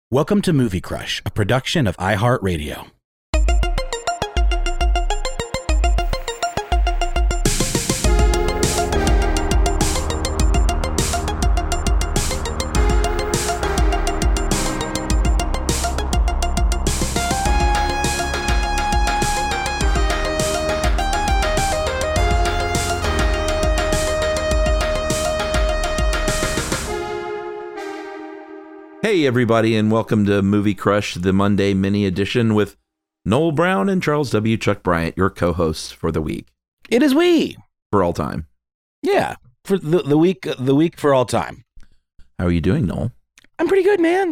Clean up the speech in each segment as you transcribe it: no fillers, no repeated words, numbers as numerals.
Welcome to Movie Crush, a production of iHeartRadio. Hey everybody, and welcome to Movie Crush, the Monday mini edition with Noel Brown and Charles W. Chuck Bryant, your co-hosts for the week. It is we. For all time. Yeah, for the week for all time. How are you doing, Noel? I'm pretty good, man.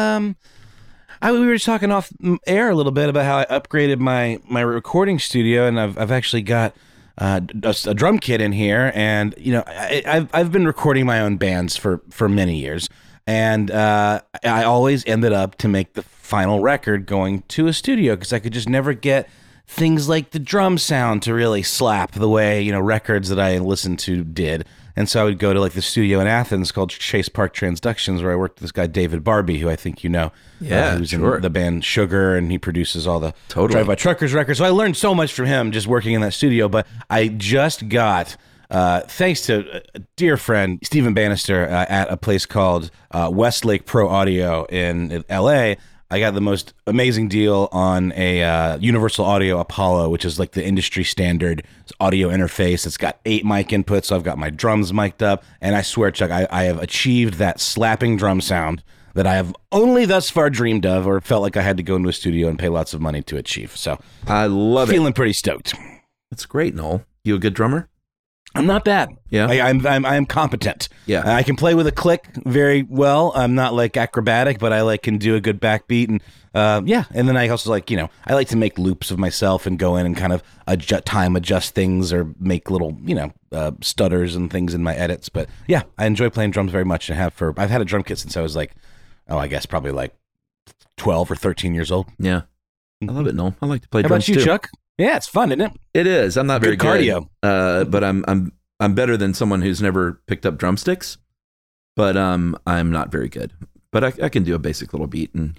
We were just talking off air a little bit about how I upgraded my recording studio, and I've actually got a drum kit in here, and you know I've been recording my own bands for many years. And I always ended up to make the final record going to a studio because I could just never get things like the drum sound to really slap the way, records that I listened to did. And so I would go to like the studio in Athens called Chase Park Transductions, where I worked with this guy, David Barbie, who I think you know. Yeah, who's sure. in the band Sugar, and he produces all the Drive-By Truckers records. So I learned so much from him just working in that studio. But I just got... thanks to a dear friend, Stephen Bannister, at a place called Westlake Pro Audio in L.A., I got the most amazing deal on a Universal Audio Apollo, which is like the industry standard audio interface. It's got 8 mic inputs, so I've got my drums mic'd up, and I swear, Chuck, I have achieved that slapping drum sound that I have only thus far dreamed of or felt like I had to go into a studio and pay lots of money to achieve. So I love it. Feeling pretty stoked. That's great, Noel. You a good drummer? I'm not bad. Yeah, I'm competent. Yeah, I can play with a click very well. I'm not like acrobatic, but I can do a good backbeat, and And then I also I like to make loops of myself and go in and kind of adjust things or make little stutters and things in my edits. But yeah, I enjoy playing drums very much, and I've had a drum kit since I was I guess probably like 12 or 13 years old. Yeah, I love it, Noel. I like to play How drums about you, too. Chuck? Yeah, it's fun, isn't it? It is. I'm not very good cardio, but I'm better than someone who's never picked up drumsticks. But I'm not very good. But I can do a basic little beat, and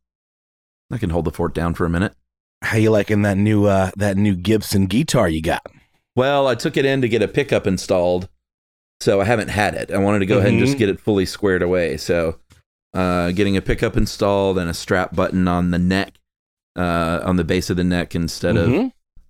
I can hold the fort down for a minute. How you liking that new Gibson guitar you got? Well, I took it in to get a pickup installed, so I haven't had it. I wanted to go ahead and just get it fully squared away. So getting a pickup installed and a strap button on the neck. On the base of the neck instead of,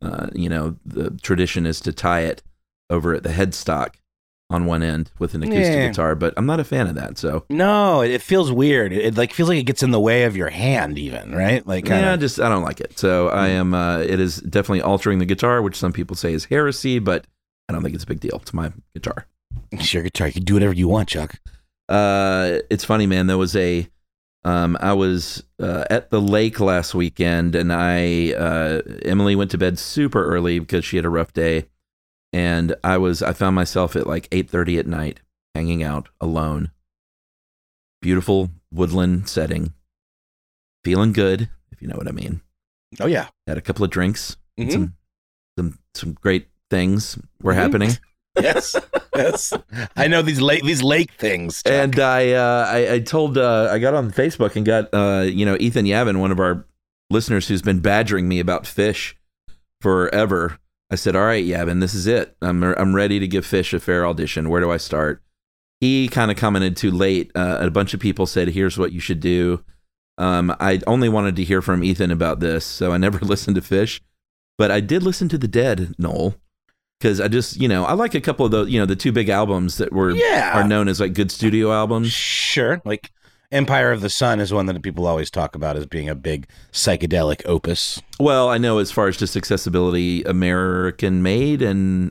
the tradition is to tie it over at the headstock on one end with an acoustic guitar, but I'm not a fan of that. So no, it feels weird. It feels like it gets in the way of your hand, even, right? I don't like it. So I am. It is definitely altering the guitar, which some people say is heresy, but I don't think it's a big deal. It's my guitar. It's your guitar. You can do whatever you want, Chuck. It's funny, man. There was I was at the lake last weekend, and Emily went to bed super early because she had a rough day, and I found myself at like 8:30 at night, hanging out alone. Beautiful woodland setting, feeling good, if you know what I mean. Oh yeah, had a couple of drinks, and some great things were happening. Yes. I know these lake things, Chuck. And I told I got on Facebook and got Ethan Yavin, one of our listeners who's been badgering me about Fish forever. I said, "All right, Yavin, this is it. I'm ready to give Fish a fair audition. Where do I start?" He kind of commented too late. A bunch of people said, "Here's what you should do." I only wanted to hear from Ethan about this, so I never listened to Fish, but I did listen to The Dead, Noel. Because I just, I like a couple of those, the 2 big albums that are known as like good studio albums. Sure. Like Empire of the Sun is one that people always talk about as being a big psychedelic opus. Well, I know as far as just accessibility, American Beauty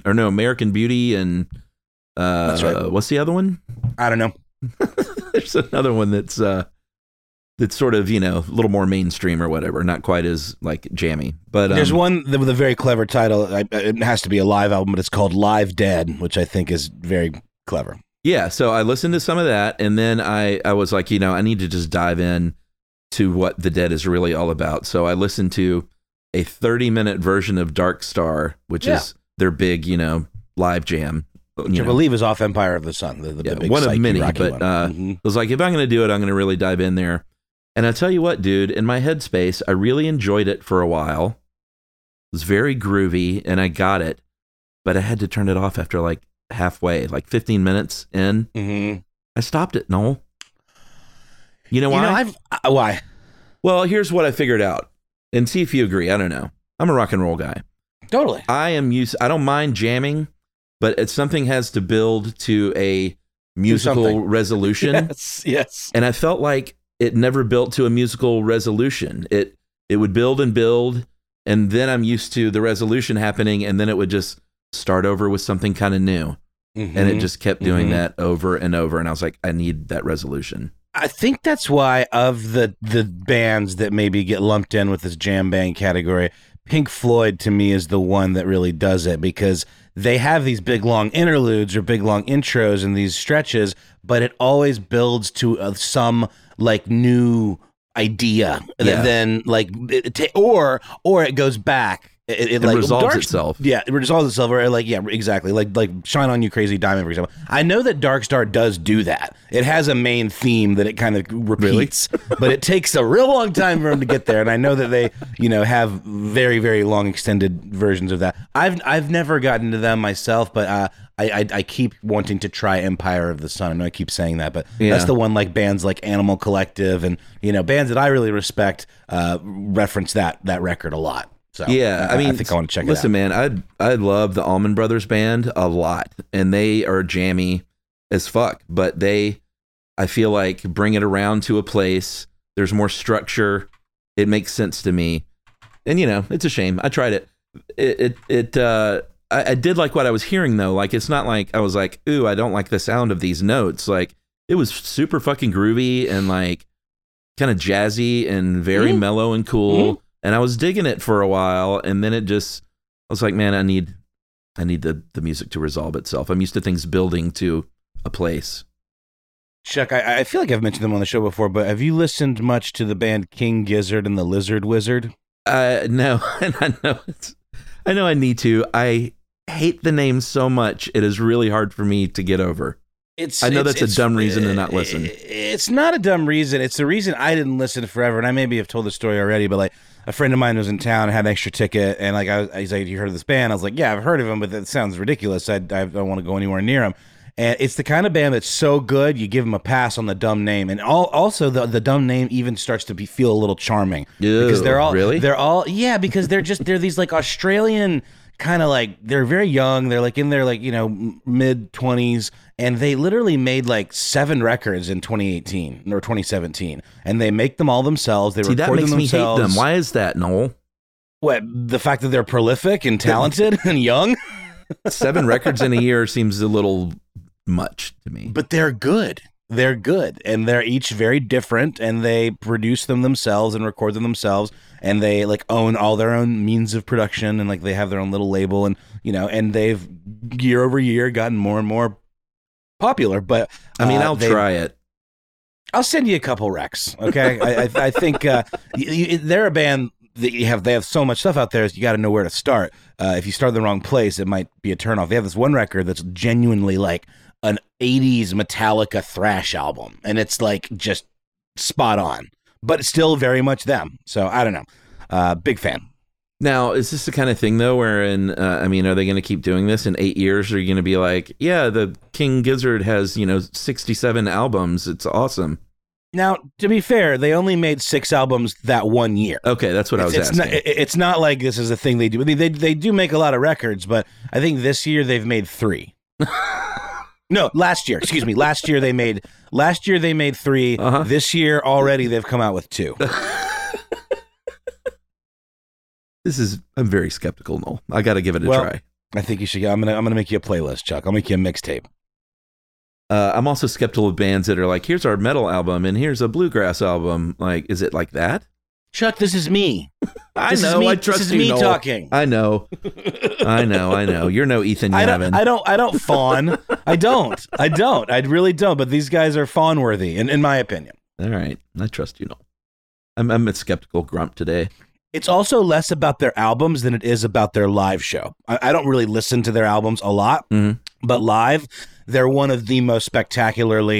and that's right. What's the other one? I don't know. There's another one that's sort of, a little more mainstream or whatever, not quite as like jammy. But there's one with a very clever title. It has to be a live album, but it's called Live Dead, which I think is very clever. Yeah, so I listened to some of that, and then I was like, I need to just dive in to what The Dead is really all about. So I listened to a 30-minute version of Dark Star, which is their big, live jam. Which I believe is off Empire of the Sun, the big one of many. But one. I was like, if I'm going to do it, I'm going to really dive in there. And I tell you what, dude, in my headspace, I really enjoyed it for a while. It was very groovy, and I got it, but I had to turn it off after like halfway, like 15 minutes in. Mm-hmm. I stopped it, Noel. You know why? Why? Well, here's what I figured out, and see if you agree. I don't know. I'm a rock and roll guy. Totally. I don't mind jamming, but if something has to build to a musical resolution. Yes. And I felt like it never built to a musical resolution. It would build and build, and then I'm used to the resolution happening, and then it would just start over with something kind of new. Mm-hmm. And it just kept doing that over and over, and I was like, I need that resolution. I think that's why of the bands that maybe get lumped in with this jam band category, Pink Floyd to me is the one that really does it, because they have these big long interludes or big long intros and these stretches, but it always builds to some like new idea. Then like or it goes back. It like resolves itself. Yeah, it resolves itself. Or like, yeah, exactly. Like Shine On You Crazy Diamond, for example. I know that Dark Star does do that. It has a main theme that it kind of repeats, but it takes a real long time for them to get there. And I know that they, have very, very long extended versions of that. I've never gotten to them myself, but I keep wanting to try Empire of the Sun. I know I keep saying that, but that's the one, like bands like Animal Collective and bands that I really respect reference that record a lot. So yeah, I mean, I think I want to check it out. Listen, man, I love the Allman Brothers Band a lot, and they are jammy as fuck. But I feel like bring it around to a place. There's more structure. It makes sense to me, and it's a shame. I tried it. I did like what I was hearing though. Like, it's not like I was like, ooh, I don't like the sound of these notes. Like, it was super fucking groovy and like kind of jazzy and very mellow and cool. Mm-hmm. And I was digging it for a while, and then I was like, man, I need the music to resolve itself. I'm used to things building to a place. Chuck, I feel like I've mentioned them on the show before, but have you listened much to the band King Gizzard and the Lizard Wizard? No, and I know I need to. I hate the name so much; it is really hard for me to get over. I know that's a dumb reason to not listen. It's not a dumb reason. It's the reason I didn't listen forever, and I maybe have told the story already, but like a friend of mine was in town, had an extra ticket, and like he's like, "You heard of this band?" I was like, "Yeah, I've heard of them, but that sounds ridiculous. I don't want to go anywhere near them." And it's the kind of band that's so good, you give them a pass on the dumb name, and also the dumb name even starts to feel a little charming. Ew, because they're all because they're these like Australian kind of like, they're very young. They're like in their like mid 20s, and they literally made like 7 records in 2018 or 2017, and they make them all themselves. They record them themselves. That makes me hate them. Why is that, Noel? What, the fact that they're prolific and talented and young? 7 records in a year seems a little much to me. But they're good. They're good, and they're each very different, and they produce them themselves and record them themselves, and they like own all their own means of production, and like they have their own little label, and and they've year over year gotten more and more popular. But I mean, I'll try it. I'll send you a couple recs, okay? I think they're a band that they have so much stuff out there, you got to know where to start. If you start in the wrong place, it might be a turnoff. They have this one record that's genuinely like an 80s Metallica thrash album, and it's like just spot on, but it's still very much them. So I don't know. Big fan. Now, is this the kind of thing though wherein are they going to keep doing this in 8 years? Or are you going to be like, yeah, the King Gizzard has 67 albums, it's awesome? Now, to be fair, they only made 6 albums that one year. Okay, that's what I was asking. It's not like this is a thing they do. They do make a lot of records, but I think this year they've made 3. No, last year. Excuse me. Last year they made 3. Uh-huh. This year already they've come out with 2. I'm very skeptical, Noel. I got to give it a try. I think you should. I'm gonna make you a playlist, Chuck. I'll make you a mixtape. I'm also skeptical of bands that are like, here's our metal album and here's a bluegrass album. Like, is it like that? Chuck, this is me. I know. I trust you. This is me talking. I know. You're no Ethan Yavin. I don't fawn. I don't. I really don't. But these guys are fawn worthy, in my opinion. All right. I trust you, Noel. I'm a skeptical grump today. It's also less about their albums than it is about their live show. I don't really listen to their albums a lot, but live, they're one of the most spectacularly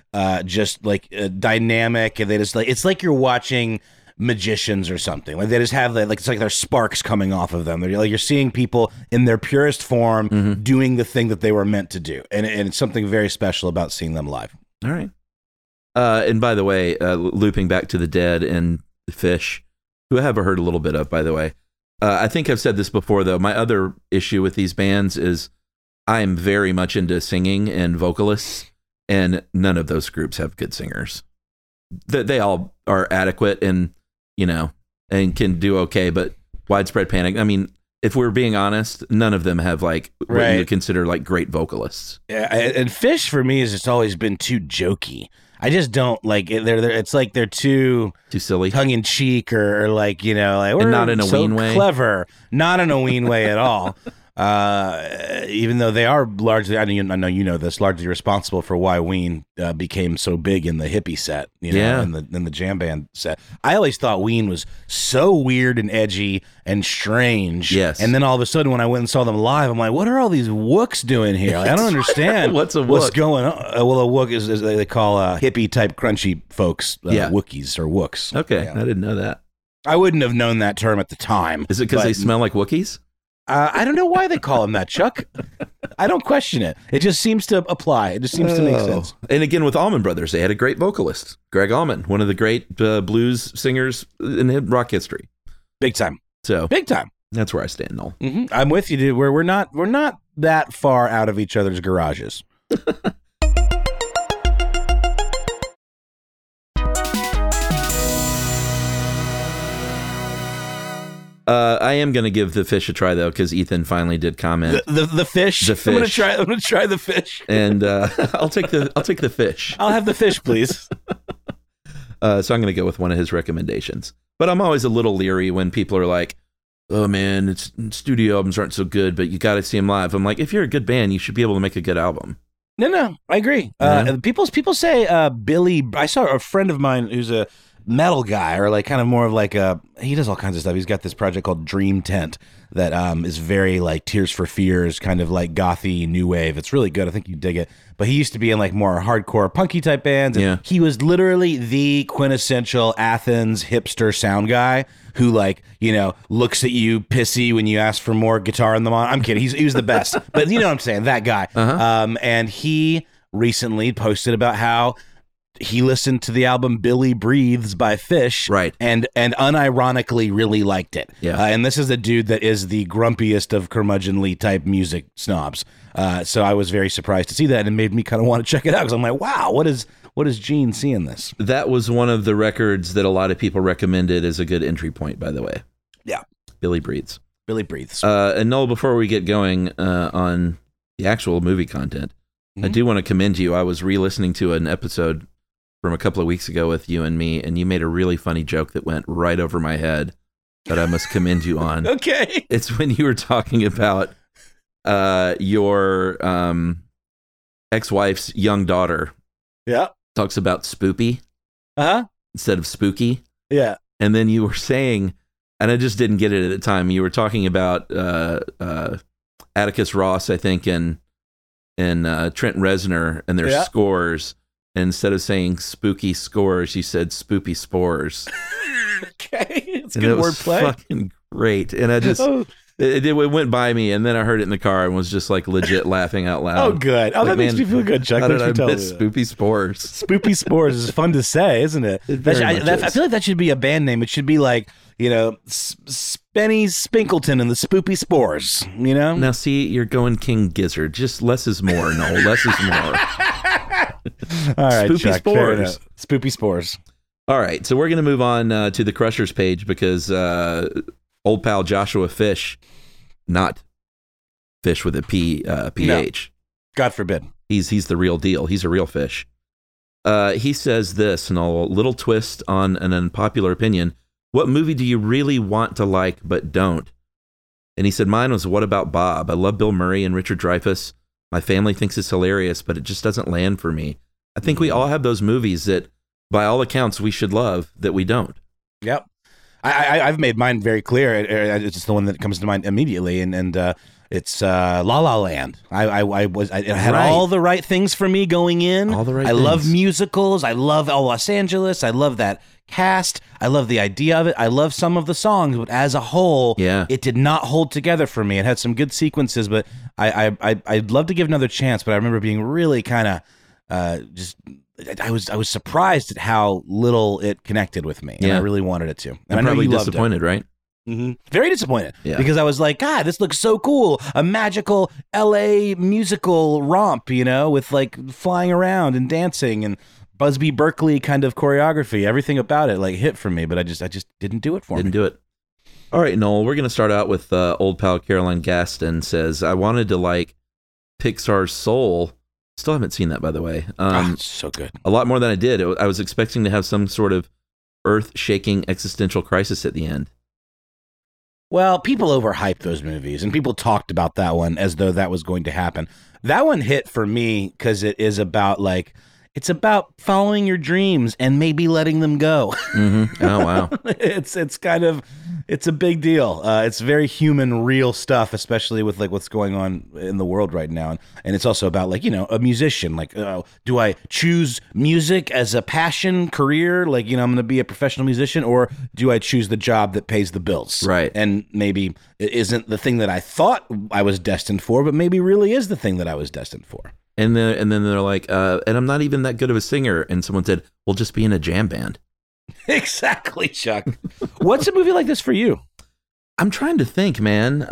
just like dynamic, and they just like it's like you're watching magicians or something. Like they just have like it's like there's sparks coming off of them. They're like you're seeing people in their purest form doing the thing that they were meant to do, and it's something very special about seeing them live. All right. And by the way, looping back to the Dead and Phish, who I have heard a little bit of, by the way. I think I've said this before, though. My other issue with these bands is I am very much into singing and vocalists, and none of those groups have good singers. They all are adequate and, and can do okay, but Widespread Panic, I mean, if we're being honest, none of them have like what you would consider like great vocalists. Yeah, and Phish for me has just always been too jokey. I just don't like it. It's like they're too silly, tongue in cheek, or like like we're and not in a ween way. Clever, not in a ween way at all. Even though they are largely, I know you know this, largely responsible for why Ween became so big in the hippie set, in the jam band set. I always thought Ween was so weird and edgy and strange. Yes. And then all of a sudden, when I went and saw them live, I'm like, what are all these wooks doing here? Like, I don't understand. What's a wook? What's going on? Well, a wook is they call hippie type crunchy folks, Wookiees or wooks. Okay, yeah. I didn't know that. I wouldn't have known that term at the time. Is it because they smell like Wookiees? I don't know why they call him that, Chuck. I don't question it. It just seems to apply. It just seems to make sense. And again, with Allman Brothers, they had a great vocalist, Greg Allman, one of the great blues singers in rock history. Big time. So big time. That's where I stand, Noel. Mm-hmm. I'm with you, dude. We're not that far out of each other's garages. I am going to give the Phish a try though, because Ethan finally did comment. The Phish. The Phish. I'm going to try the Phish. And I'll take the Phish. I'll have the Phish, please. So I'm going to go with one of his recommendations. But I'm always a little leery when people are like, "Oh man, studio albums aren't so good, but you got to see them live." I'm like, if you're a good band, you should be able to make a good album. No, I agree. People say Billy. I saw a friend of mine who's a metal guy, or like kind of more of like he does all kinds of stuff. He's got this project called Dream Tent that is very like Tears for Fears, kind of like gothy new wave. It's really good. I think you dig it. But he used to be in like more hardcore punky type bands. And he was literally the quintessential Athens hipster sound guy who like, looks at you pissy when you ask for more guitar in the mon. I'm kidding. He was the best. But you know what I'm saying? That guy. And he recently posted about how he listened to the album Billy Breathes by Phish, right, and unironically really liked it. Yeah. And this is a dude that is the grumpiest of curmudgeonly type music snobs. So I was very surprised to see that, and it made me kind of want to check it out, because I'm like, wow, what is Gene seeing this? That was one of the records that a lot of people recommended as a good entry point, by the way. Yeah. Billy Breathes. Billy Breathes. And Noel, before we get going on the actual movie content, I do want to commend you. I was re-listening to an episode from a couple of weeks ago with you and me, and you made a really funny joke that went right over my head that I must commend you on. Okay. It's when you were talking about your ex-wife's young daughter. Yeah. Talks about spoopy instead of spooky. Yeah. And then you were saying, and I just didn't get it at the time, you were talking about Atticus Ross, I think, and Trent Reznor and their scores. And instead of saying spooky scores, you said spoopy spores. Okay, it's good wordplay. Fucking great. And I just it went by me, and then I heard it in the car and was just like legit laughing out loud. Oh, good. Oh, like, that makes me feel good, Chuck. How did I miss spoopy spores? Spoopy spores is fun to say, isn't it? I feel like that should be a band name. It should be like, Spenny Spinkleton and the Spoopy Spores. Now see, you're going King Gizzard. Just less is more. No, less is more. All right, Spoopy Chuck, spores. Spoopy spores. All right, so we're going to move on to the Crushers page, because old pal Joshua Fish, not Fish with a P, PH. No. God forbid. He's the real deal. He's a real fish. He says this, and a little twist on an unpopular opinion. What movie do you really want to like but don't? And he said, mine was What About Bob? I love Bill Murray and Richard Dreyfuss. My family thinks it's hilarious, but it just doesn't land for me. I think we all have those movies that, by all accounts, we should love that we don't. Yep. I've made mine very clear. It's just the one that comes to mind immediately. And It's La La Land. It had all the right things for me going in. All the right I things. love musicals. I love Los Angeles. I love that cast. I love the idea of it. I love some of the songs, but as a whole, it did not hold together for me. It had some good sequences, but I'd love to give another chance. But I remember being really kind of I was surprised at how little it connected with me, and I really wanted it to. And I'm probably disappointed, right? Mm-hmm. Very disappointed because I was like, God, this looks so cool. A magical LA musical romp, with like flying around and dancing and Busby Berkeley kind of choreography. Everything about it like hit for me, but I just didn't do it for me. Didn't do it. All right, Noel, we're going to start out with old pal Caroline Gaston says, I wanted to like Pixar's Soul. Still haven't seen that, by the way. It's so good. A lot more than I did. I was expecting to have some sort of earth-shaking existential crisis at the end. Well, people overhyped those movies, and people talked about that one as though that was going to happen. That one hit for me because it is about it's about following your dreams and maybe letting them go. Mm-hmm. Oh, wow. It's a big deal. It's very human, real stuff, especially with like what's going on in the world right now. And it's also about a musician. Like, do I choose music as a passion career? Like, I'm going to be a professional musician, or do I choose the job that pays the bills? Right. And maybe it isn't the thing that I thought I was destined for, but maybe really is the thing that I was destined for. And then they're like, and I'm not even that good of a singer. And someone said, well, just be in a jam band. Exactly, Chuck. What's a movie like this for you? I'm trying to think, man.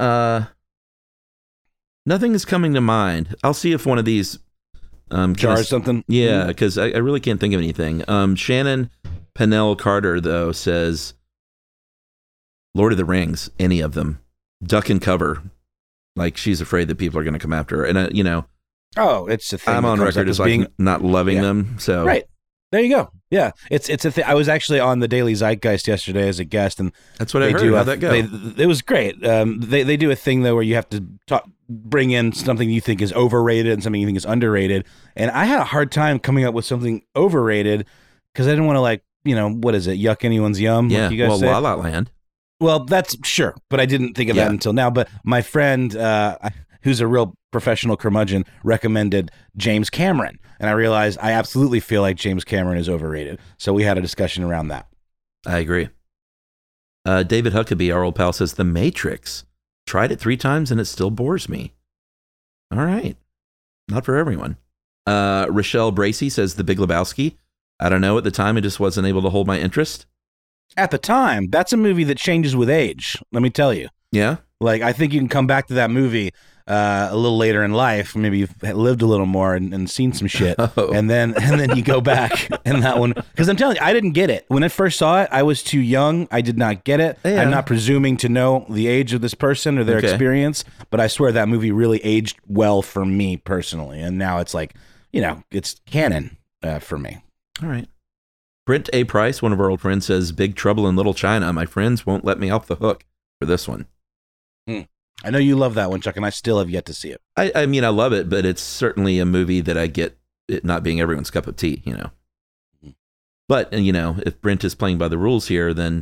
Nothing is coming to mind. I'll see if one of these jars something. Yeah, because I really can't think of anything. Shannon Pennell Carter, though, says Lord of the Rings, any of them. Duck and cover. Like, she's afraid that people are going to come after her. And, oh, it's a thing. I'm on record as like not loving them. So right. There you go. Yeah, it's a thing. I was actually on the Daily Zeitgeist yesterday as a guest, and that's what I heard. How'd that go? It was great. They do a thing though where you have to bring in something you think is overrated and something you think is underrated. And I had a hard time coming up with something overrated because I didn't want to what is it? Yuck anyone's yum. Yeah. Like you guys say. La La Land. Well, that's sure, but I didn't think of that until now. But my friend, who's a real professional curmudgeon, recommended James Cameron. And I realized I absolutely feel like James Cameron is overrated. So we had a discussion around that. I agree. David Huckabee, our old pal, says The Matrix. Tried it 3 times and it still bores me. All right. Not for everyone. Rochelle Bracey says The Big Lebowski. I don't know. At the time, I just wasn't able to hold my interest. At the time, that's a movie that changes with age. Let me tell you. Yeah? Like, I think you can come back to that movie a little later in life. Maybe you've lived a little more and seen some shit. Oh. And then you go back and that one. Because I'm telling you, I didn't get it. When I first saw it, I was too young. I did not get it. Yeah. I'm not presuming to know the age of this person or their experience. But I swear that movie really aged well for me personally. And now it's like, it's canon for me. All right. Brent A. Price, one of our old friends, says, Big Trouble in Little China. My friends won't let me off the hook for this one. I know you love that one, Chuck, and I still have yet to see it. I mean, I love it, but it's certainly a movie that I get it not being everyone's cup of tea, But, if Brent is playing by the rules here, then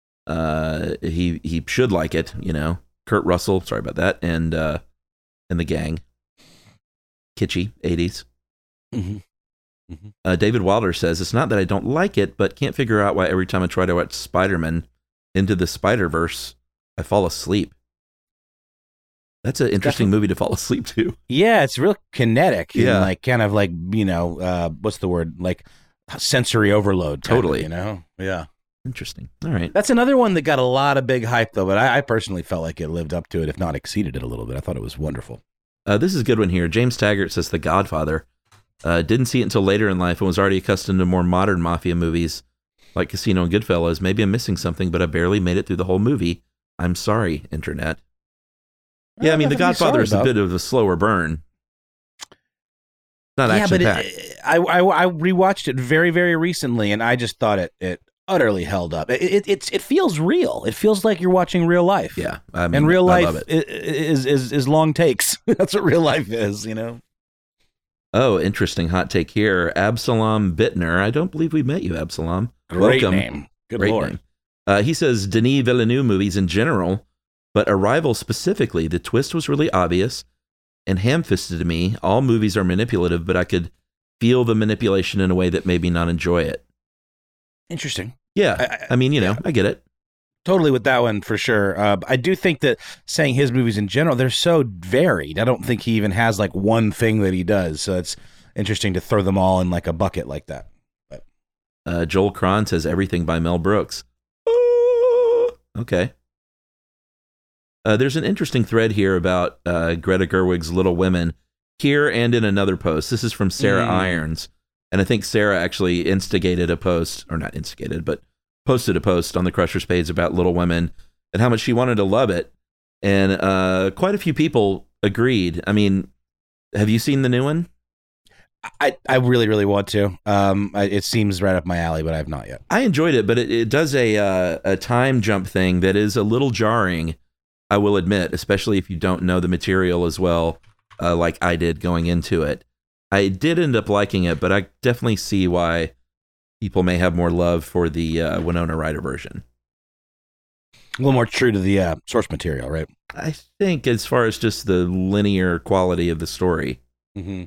he should like it, Kurt Russell, sorry about that, and the gang. Kitschy, 80s. Mm-hmm. Mm-hmm. David Wilder says, it's not that I don't like it, but can't figure out why every time I try to watch Spider-Man Into the Spider-Verse, I fall asleep. That's an interesting movie to fall asleep to. Yeah, it's real kinetic. Yeah. And kind of what's the word? Like sensory overload. Totally. Yeah. Interesting. All right. That's another one that got a lot of big hype, though, but I personally felt like it lived up to it, if not exceeded it a little bit. I thought it was wonderful. This is a good one here. James Taggart says The Godfather. Didn't see it until later in life and was already accustomed to more modern mafia movies like Casino and Goodfellas. Maybe I'm missing something, but I barely made it through the whole movie. I'm sorry, Internet. Yeah, I mean, The Godfather is a bit of a slower burn. Not action-packed. I rewatched it very, very recently, and I just thought it utterly held up. It feels real. It feels like you're watching real life. Yeah, I mean, and real life I love it. is long takes. That's what real life is, Oh, interesting hot take here. Absalom Bittner. I don't believe we met you, Absalom. Great Welcome. name. Good Great Lord. Name. He says Denis Villeneuve movies in general But Arrival specifically, the twist was really obvious and ham-fisted to me. All movies are manipulative, but I could feel the manipulation in a way that made me not enjoy it. Interesting. Yeah. I mean, I get it. Totally with that one for sure. I do think that saying his movies in general, they're so varied. I don't think he even has like one thing that he does. So it's interesting to throw them all in like a bucket like that. But Joel Cron says everything by Mel Brooks. Okay. There's an interesting thread here about Greta Gerwig's Little Women here and in another post. This is from Sarah Irons. And I think Sarah actually instigated a post, or not instigated, but posted a post on the Crushers page about Little Women and how much she wanted to love it. And quite a few people agreed. I mean, have you seen the new one? I really, really want to. It seems right up my alley, but I have not yet. I enjoyed it, but it does a time jump thing that is a little jarring, I will admit, especially if you don't know the material as well, like I did going into it. I did end up liking it, but I definitely see why people may have more love for the Winona Ryder version. A little more true to the source material, right? I think as far as just the linear quality of the story. Mm-hmm.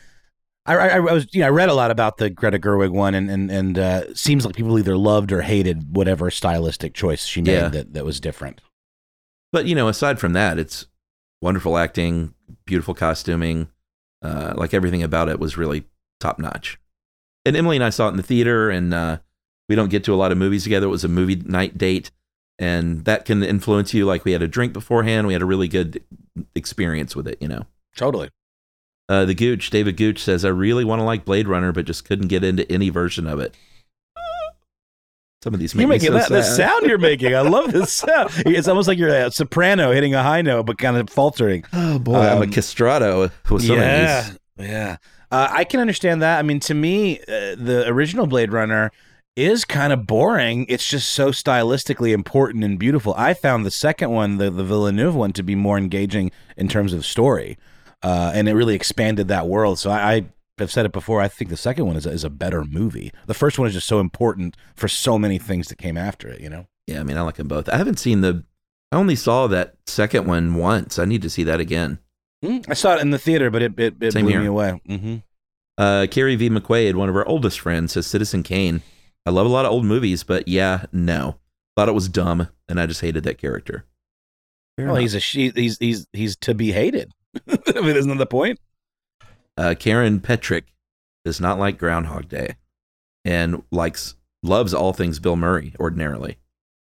I was, I read a lot about the Greta Gerwig one, and seems like people either loved or hated whatever stylistic choice she made that was different. But, aside from that, it's wonderful acting, beautiful costuming, like everything about it was really top notch. And Emily and I saw it in the theater, and we don't get to a lot of movies together. It was a movie night date, and that can influence you. Like, we had a drink beforehand. We had a really good experience with it, Totally. The Gooch, David Gooch says, I really want to like Blade Runner, but just couldn't get into any version of it. Some of these make me so sad. The sound you're making. I love this sound. It's almost like you're a soprano hitting a high note, but kind of faltering. Oh, boy. I'm a castrato with some of these. Yeah. I can understand that. I mean, to me, the original Blade Runner is kind of boring. It's just so stylistically important and beautiful. I found the second one, the Villeneuve one, to be more engaging in terms of story. And it really expanded that world. So I have said it before. I think the second one is a better movie. The first one is just so important for so many things that came after it, Yeah, I mean, I like them both. I haven't seen I only saw that second one once. I need to see that again. I saw it in the theater, but it blew me away. Mm-hmm. Carrie V. McQuaid, one of our oldest friends, says Citizen Kane. I love a lot of old movies, but no. Thought it was dumb, and I just hated that character. Well, he's to be hated. I mean, isn't that the point? Karen Petrick does not like Groundhog Day and loves all things Bill Murray ordinarily.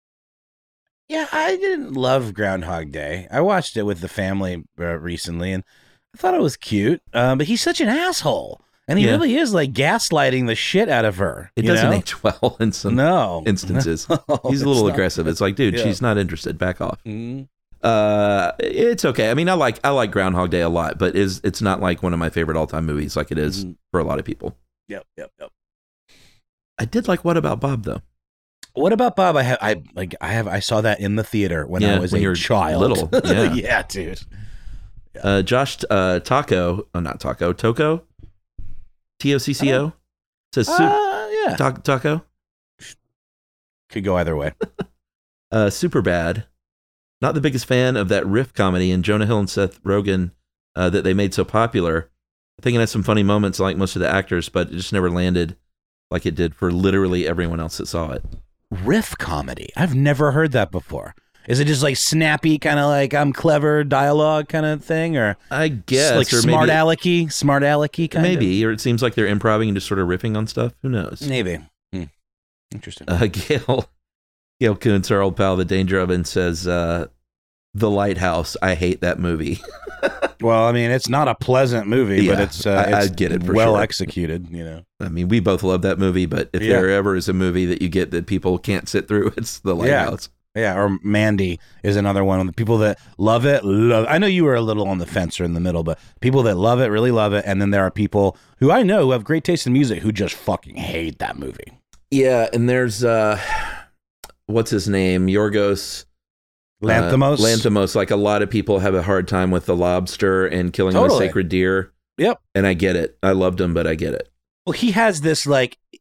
Yeah, I didn't love Groundhog Day. I watched it with the family recently, and I thought it was cute. But he's such an asshole, and he really is like gaslighting the shit out of her. It doesn't age well in some instances. No, he's a little aggressive. It's like, dude, she's not interested. Back off. Mm-hmm. It's okay. I mean, I like Groundhog Day a lot, but it's not like one of my favorite all-time movies like it is for a lot of people. Yep. I did like What About Bob though. What About Bob? I saw that in the theater when I was a child. Little. Yeah. Yeah, dude. Josh Tocco, Tocco says Taco. Could go either way. Super bad. Not the biggest fan of that riff comedy in Jonah Hill and Seth Rogen that they made so popular. I think it had some funny moments like most of the actors, but it just never landed like it did for literally everyone else that saw it. Riff comedy? I've never heard that before. Is it just like snappy, kind of like I'm clever dialogue kind of thing? Or I guess. Like smart alecky kind of? Maybe, or it seems like they're improvising and just sort of riffing on stuff. Who knows? Maybe. Interesting. Gail Kuntz, our old pal, The Danger Oven, says, The Lighthouse, I hate that movie. Well, I mean, it's not a pleasant movie, but it's I get it for well sure. Executed, I mean, we both love that movie, but if there ever is a movie that you get that people can't sit through, it's The Lighthouse. Yeah, or Mandy is another one. The people that love it, I know you were a little on the fence or in the middle, but people that love it, really love it, and then there are people who I know who have great taste in music who just fucking hate that movie. Yeah, and there's... what's his name? Yorgos Lanthimos. Lanthimos. Like a lot of people have a hard time with The Lobster and Killing of a Sacred Deer. Yep. And I get it. I loved him, but I get it. Well, he has this like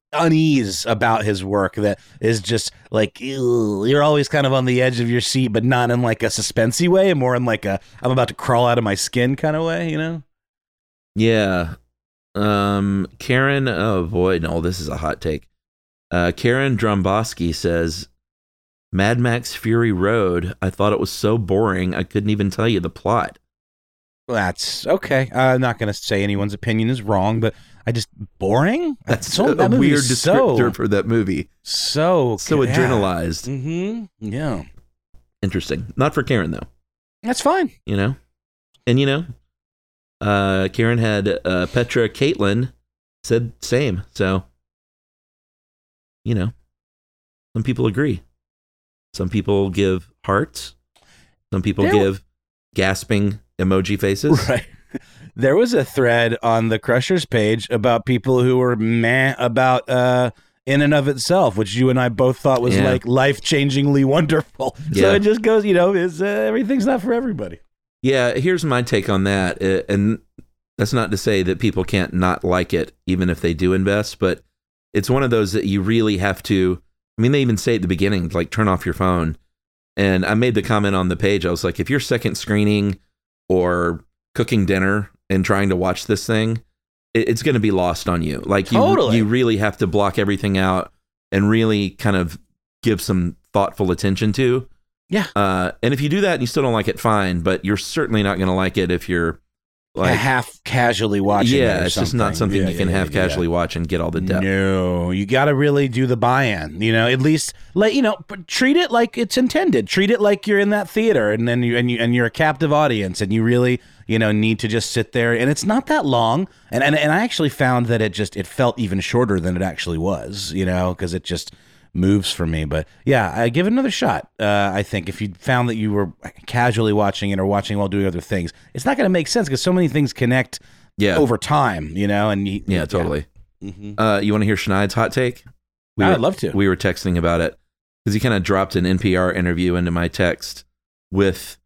unease about his work that is just like, ew, you're always kind of on the edge of your seat, but not in like a suspensey way, more in like a I'm about to crawl out of my skin kind of way, you know? Yeah. Karen, oh boy, no, this is a hot take. Karen Dromboski says, Mad Max Fury Road, I thought it was so boring, I couldn't even tell you the plot. That's okay. I'm not going to say anyone's opinion is wrong, but boring? That's so, a weird descriptor for that movie. So adrenalized. Mm-hmm. Yeah. Interesting. Not for Karen, though. That's fine. You know? And, Karen had Petra Caitlin said same. So, some people agree. Some people give hearts. Some people give gasping emoji faces. Right. There was a thread on the Crushers page about people who were meh about In and of Itself, which you and I both thought was like life-changingly wonderful. Yeah. So it just goes, everything's not for everybody. Yeah, here's my take on that. And that's not to say that people can't not like it, even if they do invest, but it's one of those that you really have to, they even say at the beginning, like, turn off your phone. And I made the comment on the page, I was like, if you're second screening or cooking dinner and trying to watch this thing, it's going to be lost on you. Like, you really have to block everything out and really kind of give some thoughtful attention to. Yeah. And if you do that and you still don't like it, fine, but you're certainly not going to like it if you're like half casually watching. Yeah, it's just not something you can half casually watch and get all the depth. No, you got to really do the buy-in. At least treat it like it's intended. Treat it like you're in that theater, and then you're a captive audience, and you really need to just sit there. And it's not that long. And I actually found that it felt even shorter than it actually was. Because it just moves for me. But yeah, I give it another shot. I think if you found that you were casually watching it or watching while doing other things, it's not going to make sense because so many things connect over time, and totally. Mm-hmm. You want to hear Schneid's hot take? I'd love to. We were texting about it because he kind of dropped an NPR interview into my text with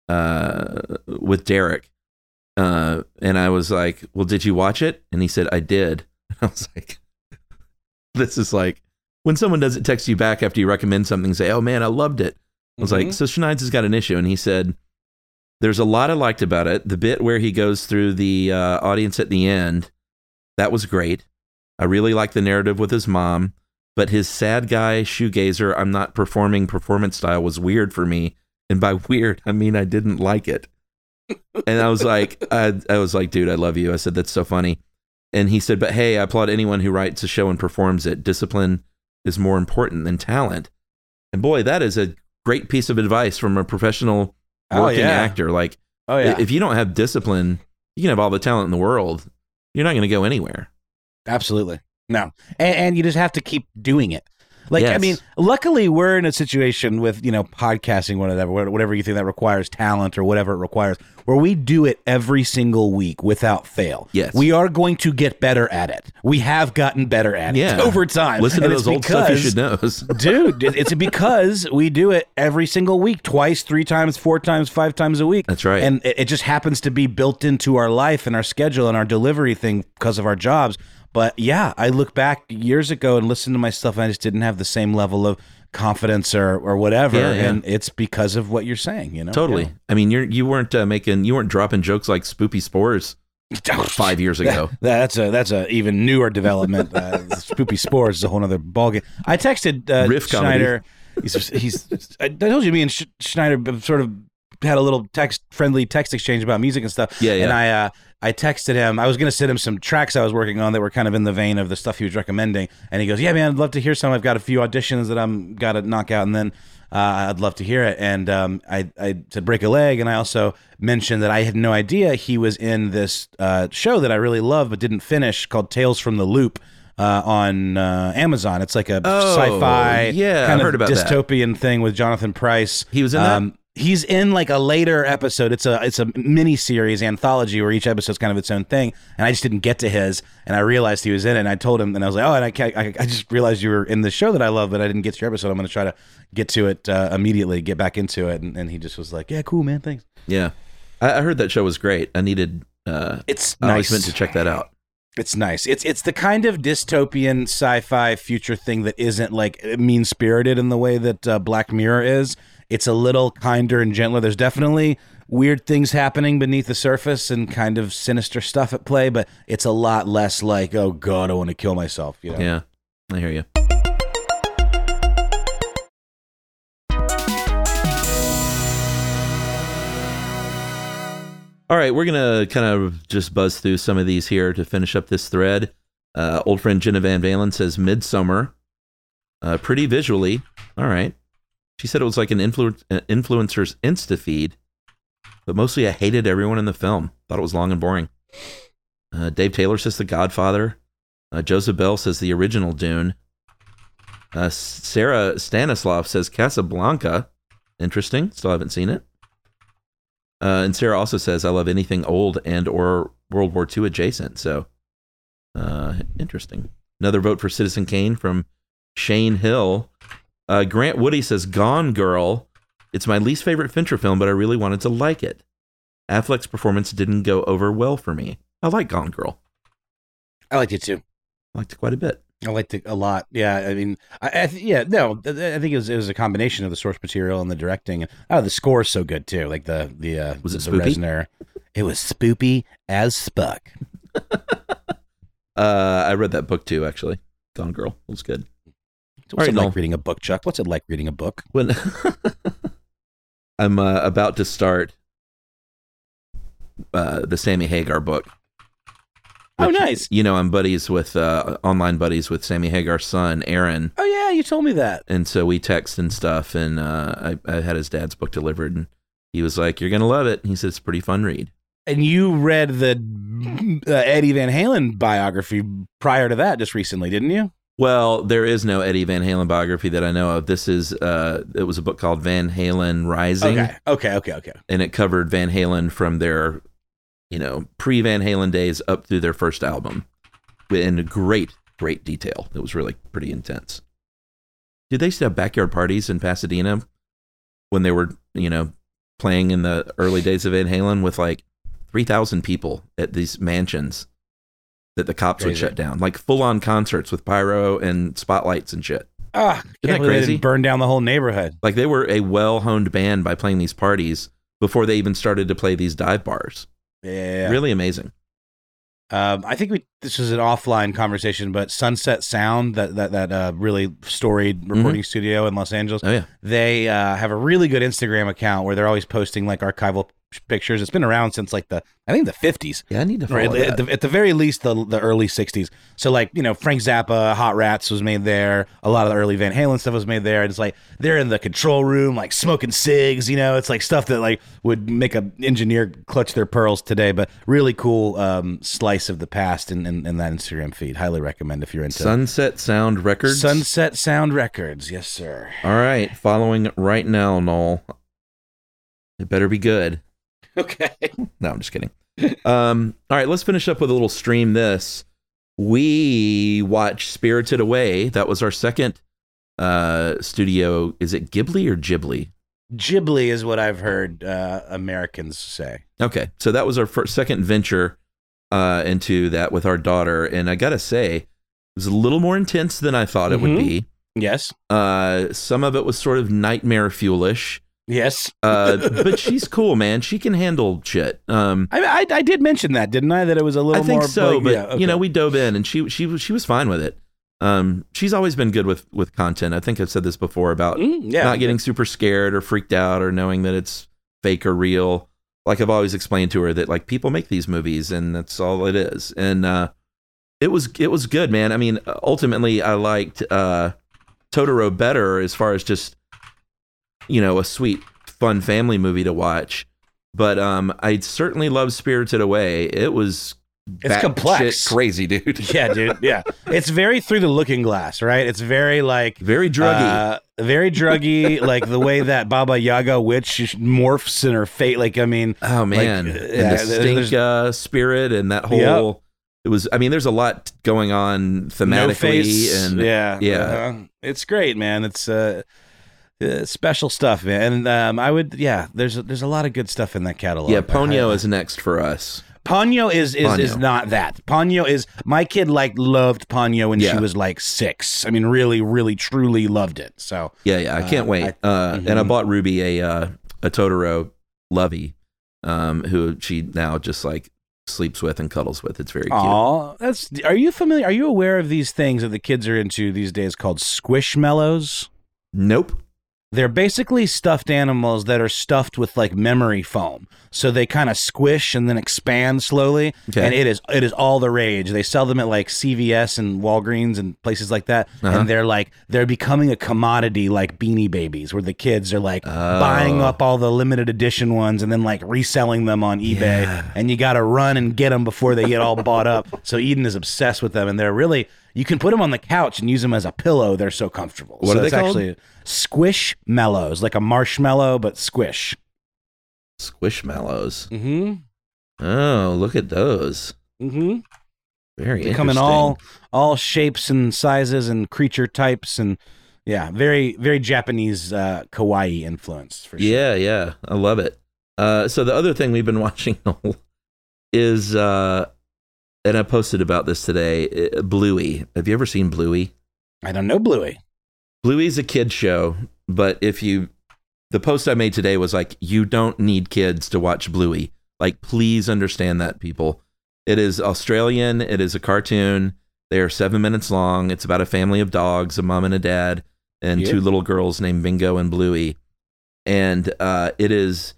Derek. And I was like, well, did you watch it? And he said, I did. I was like, this is like, when someone doesn't text you back after you recommend something, say, oh man, I loved it. I was like, so Schneid's has got an issue. And he said, there's a lot I liked about it. The bit where he goes through the audience at the end, that was great. I really liked the narrative with his mom, but his sad guy shoegazer, I'm not performing performance style was weird for me. And by weird, I mean, I didn't like it. And I was like, dude, I love you. I said, that's so funny. And he said, but hey, I applaud anyone who writes a show and performs it. Discipline is more important than talent. And boy, that is a great piece of advice from a professional working actor. Like, if you don't have discipline, you can have all the talent in the world. You're not going to go anywhere. Absolutely. No. And you just have to keep doing it. Like, yes. Luckily we're in a situation with, podcasting, whatever you think that requires talent or whatever it requires, where we do it every single week without fail. Yes. We are going to get better at it. We have gotten better at it over time. Listen to those old stuff you should know. Dude, it's because we do it every single week, twice, 3 times, 4 times, 5 times a week. That's right. And it just happens to be built into our life and our schedule and our delivery thing because of our jobs. But yeah, I look back years ago and listen to my stuff, and I just didn't have the same level of confidence or whatever. And it's because of what you're saying, Totally. Yeah. You weren't dropping jokes like Spoopy Spores 5 years ago. That's a even newer development. Spoopy Spores is a whole other ballgame. I texted Riff Schneider. I told you me and Schneider sort of had a little friendly text exchange about music and stuff. Yeah. And I texted him. I was going to send him some tracks I was working on that were kind of in the vein of the stuff he was recommending. And he goes, yeah, man, I'd love to hear some. I've got a few auditions that I'm got to knock out, and then I'd love to hear it. And I said Break a Leg, and I also mentioned that I had no idea he was in this show that I really love but didn't finish called Tales from the Loop on Amazon. It's like a sci-fi kind of dystopian thing with Jonathan Pryce. He was in that? He's in like a later episode. It's a mini series anthology where each episode's kind of its own thing. And I just didn't get to his, and I realized he was in it. And I told him, and I was like, oh, and I just realized you were in the show that I love, but I didn't get to your episode. I'm going to try to get to it immediately, get back into it. And he just was like, yeah, cool, man, thanks. Yeah, I heard that show was great. I needed. It's I nice. was meant to check that out. It's nice. It's the kind of dystopian sci-fi future thing that isn't like mean-spirited in the way that Black Mirror is. It's a little kinder and gentler. There's definitely weird things happening beneath the surface and kind of sinister stuff at play, but it's a lot less like, oh God, I want to kill myself. You know? Yeah, I hear you. All right, we're going to kind of just buzz through some of these here to finish up this thread. Old friend Jenna Van Valen says Midsummer. Pretty visually. All right. She said it was like an influencer's Insta feed, but mostly I hated everyone in the film. Thought it was long and boring. Dave Taylor says The Godfather. Joseph Bell says the original Dune. Sarah Stanislav says Casablanca. Interesting. Still haven't seen it. And Sarah also says, I love anything old and or World War II adjacent. So, interesting. Another vote for Citizen Kane from Shane Hill. Grant Woody says, Gone Girl. It's my least favorite Fincher film, but I really wanted to like it. Affleck's performance didn't go over well for me. I like Gone Girl. I liked it too. I liked it quite a bit. I liked it a lot. Yeah, I mean, I think it was a combination of the source material and the directing. The score is so good too. Like the was it the spoopy? Reznor. It was spoopy as fuck. I read that book too, actually. Gone Girl. It was good. What's it like reading a book, Chuck? What's it like reading a book? When I'm about to start the Sammy Hagar book. Oh, nice. You know, I'm buddies with online buddies with Sammy Hagar's son, Aaron. Oh, yeah, you told me that. And so we text and stuff, and I had his dad's book delivered, and he was like, "You're gonna love it." And he said it's a pretty fun read. And you read the Eddie Van Halen biography prior to that just recently, didn't you? Well, there is no Eddie Van Halen biography that I know of. This is it was a book called Van Halen Rising. Okay. And it covered Van Halen from their, pre-Van Halen days up through their first album in great detail. It was really pretty intense. Did they used to have backyard parties in Pasadena when they were, playing in the early days of Van Halen with like 3,000 people at these mansions that the cops would shut down, like full-on concerts with pyro and spotlights and shit. Isn't that crazy? Burn down the whole neighborhood. Like they were a well-honed band by playing these parties before they even started to play these dive bars. Yeah, really amazing. I think this was an offline conversation, but Sunset Sound, that really storied recording studio in Los Angeles. Oh yeah, they have a really good Instagram account where they're always posting like archival pictures. It's been around since like the 50s. Yeah, I need to follow that. At the very least, the early 60s. So like, Frank Zappa, Hot Rats was made there. A lot of the early Van Halen stuff was made there. And it's like they're in the control room, like smoking cigs. It's like stuff that like would make an engineer clutch their pearls today. But really cool slice of the past in that Instagram feed. Highly recommend if you're into Sunset Sound Records. Sunset Sound Records, yes sir. All right, following right now, Noel. It better be good. Okay. No, I'm just kidding. All right, let's finish up with a little stream this. We watched Spirited Away. That was our second studio. Is it Ghibli or Ghibli? Ghibli is what I've heard Americans say. Okay, so that was our second venture into that with our daughter. And I got to say, it was a little more intense than I thought it would be. Yes. Some of it was sort of nightmare fuelish. Yes. But she's cool, man. She can handle shit. I did mention that, didn't I? That it was a little more. I think so, like, but yeah, okay. We dove in and she was fine with it. She's always been good with content. I think I've said this before about not getting super scared or freaked out or knowing that it's fake or real. Like I've always explained to her that like people make these movies and that's all it is. And it was good, man. I mean, ultimately I liked Totoro better as far as just a sweet, fun family movie to watch. But I certainly love Spirited Away. It's complex. Crazy, dude. Yeah, dude. Yeah. It's very Through the Looking Glass, right? It's very like... Very druggy. Very druggy, like the way that Baba Yaga witch morphs in her fate. Like, I mean... Oh, man. Like, and the stink spirit and that whole... Yep. It was... I mean, there's a lot going on thematically. No face. And yeah. It's great, man. It's... special stuff, man. And I would, there's a lot of good stuff in that catalog. Yeah, Ponyo is next for us. Ponyo is not that. Ponyo is, my kid loved Ponyo when she was 6. I mean, really, really, truly loved it. So yeah, I can't wait. And I bought Ruby a Totoro lovey, who she now just sleeps with and cuddles with. It's very cute. Oh, are you familiar? Are you aware of these things that the kids are into these days called Squishmallows? Nope. They're basically stuffed animals that are stuffed with memory foam. So they kind of squish and then expand slowly. Okay. And it is all the rage. They sell them at CVS and Walgreens and places like that. And they're becoming a commodity like Beanie Babies, where the kids are buying up all the limited edition ones and then reselling them on eBay. Yeah. And you got to run and get them before they get all bought up. So Eden is obsessed with them, and they're really, you can put them on the couch and use them as a pillow. They're so comfortable. What are they called? Actually Squishmallows, like a marshmallow, but squish. Squishmallows. Mm-hmm. Oh, look at those. Mm-hmm. Very they come in all shapes and sizes and creature types, and very, very Japanese kawaii influence for sure. Yeah, I love it. So the other thing we've been watching is, and I posted about this today, Bluey. Have you ever seen Bluey? I don't know Bluey. Bluey's a kid show, but the post I made today was you don't need kids to watch Bluey. Please understand that, people. It is Australian. It is a cartoon. They are 7 minutes long. It's about a family of dogs, a mom and a dad, and two little girls named Bingo and Bluey. And it is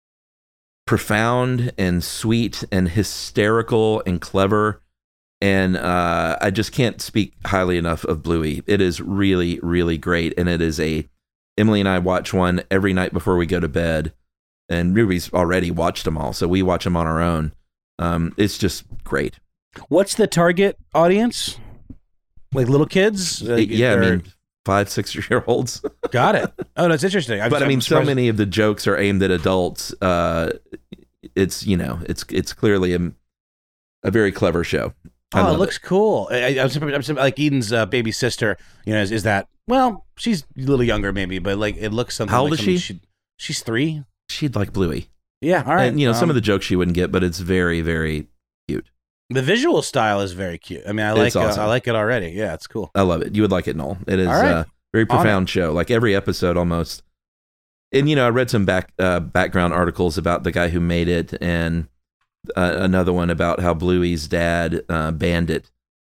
profound and sweet and hysterical and clever. And I just can't speak highly enough of Bluey. It is really, really great. And it is Emily and I watch one every night before we go to bed. And Ruby's already watched them all, so we watch them on our own. It's just great. What's the target audience? Little kids? I mean, 5-6 year olds. Got it. Oh, that's interesting. But so many of the jokes are aimed at adults. It's clearly a very clever show. It looks cool. I'm Eden's baby sister. Is that? Well, she's a little younger, maybe, but it looks something. How old is she? She's 3. She'd like Bluey. Yeah, all right. And some of the jokes she wouldn't get, but it's very, very cute. The visual style is very cute. I mean, I like awesome. I like it already. Yeah, it's cool. I love it. You would like it, Noel. It is a very profound show. Every episode almost. And I read some background articles about the guy who made it, and another one about how Bluey's dad, Bandit,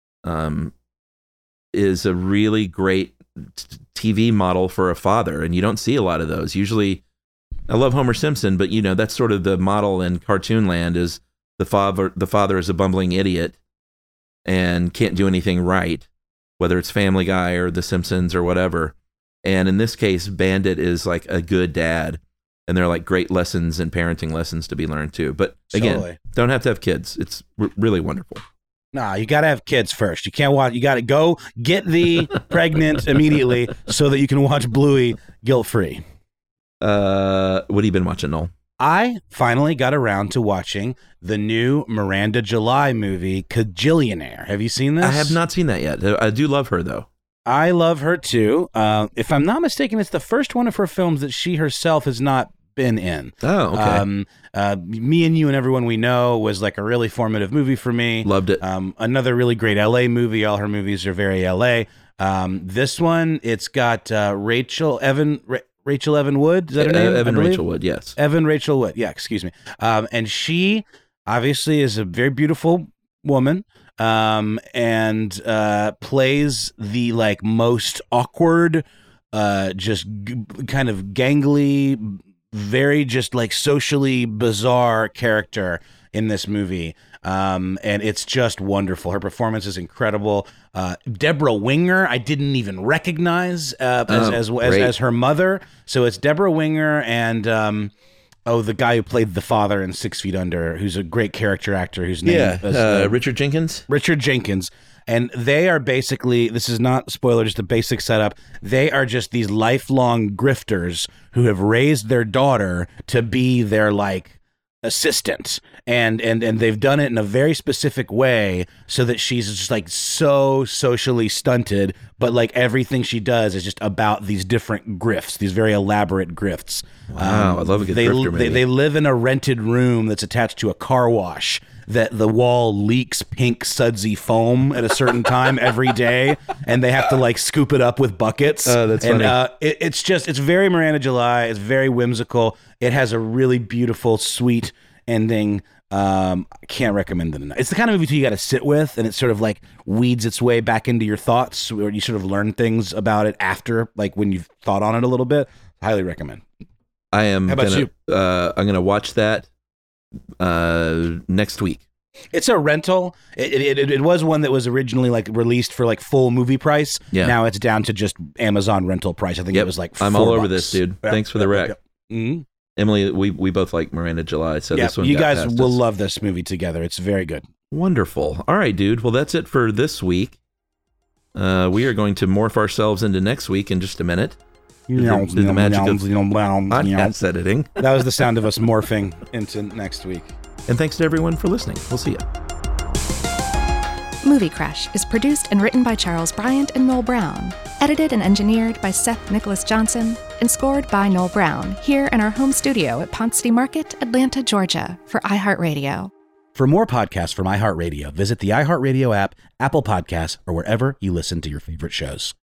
is a really great TV model for a father, and you don't see a lot of those. Usually, I love Homer Simpson, but that's sort of the model in cartoon land is the father is a bumbling idiot and can't do anything right, whether it's Family Guy or The Simpsons or whatever. And in this case, Bandit is a good dad. And they're great lessons and parenting lessons to be learned too. But again, don't have to have kids. It's really wonderful. Nah, you got to have kids first. You can't watch. You got to go get pregnant immediately so that you can watch Bluey guilt-free. What have you been watching, Noel? I finally got around to watching the new Miranda July movie, Kajillionaire. Have you seen this? I have not seen that yet. I do love her, though. I love her, too. If I'm not mistaken, it's the first one of her films that she herself has not been in. Oh, okay. Me and You and Everyone We Know was a really formative movie for me. Loved it. Another really great LA movie. All her movies are very LA. This one, it's got Rachel Evan Wood. Is that her name? Evan Rachel Wood, yes. Evan Rachel Wood. Yeah, excuse me. And she obviously is a very beautiful woman. And plays the most awkward, just kind of gangly, very just socially bizarre character in this movie. And it's just wonderful. Her performance is incredible. Deborah Winger, I didn't even recognize as her mother. So it's Deborah Winger and the guy who played the father in 6 Feet Under, who's a great character actor whose name is Richard Jenkins. Richard Jenkins. And they are basically, this is not a spoiler, just a basic setup. They are just these lifelong grifters who have raised their daughter to be their assistant, and they've done it in a very specific way so that she's just so socially stunted, but everything she does is just about these different grifts, these very elaborate grifts. Wow, I love a good grifter movie. They live in a rented room that's attached to a car wash, that the wall leaks pink sudsy foam at a certain time every day, and they have to like scoop it up with buckets. Oh, that's funny. It's very Miranda July. It's very whimsical. It has a really beautiful, sweet ending. I can't recommend it enough. It's the kind of movie you got to sit with, and it sort of like weeds its way back into your thoughts, where you sort of learn things about it after, like when you've thought on it a little bit. Highly recommend. I am. How about you? I'm gonna watch that next week. It's a rental. It was one that was originally like released for like full movie price. Yeah. Now it's down to just Amazon rental price. I think it was like $4. I'm all over this, dude. Yeah. Thanks for the rec. Mm-hmm. Emily, we both like Miranda July, so this one you got guys past will us. love this movie together. It's very good. Wonderful. All right, dude. Well, that's it for this week. We are going to morph ourselves into next week in just a minute. Through the magic of podcast editing. That was the sound of us morphing into next week. And thanks to everyone for listening. We'll see you. Movie Crush is produced and written by Charles Bryant and Noel Brown, edited and engineered by Seth Nicholas Johnson, and scored by Noel Brown here in our home studio at Pont City Market, Atlanta, Georgia, for iHeartRadio. For more podcasts from iHeartRadio, visit the iHeartRadio app, Apple Podcasts, or wherever you listen to your favorite shows.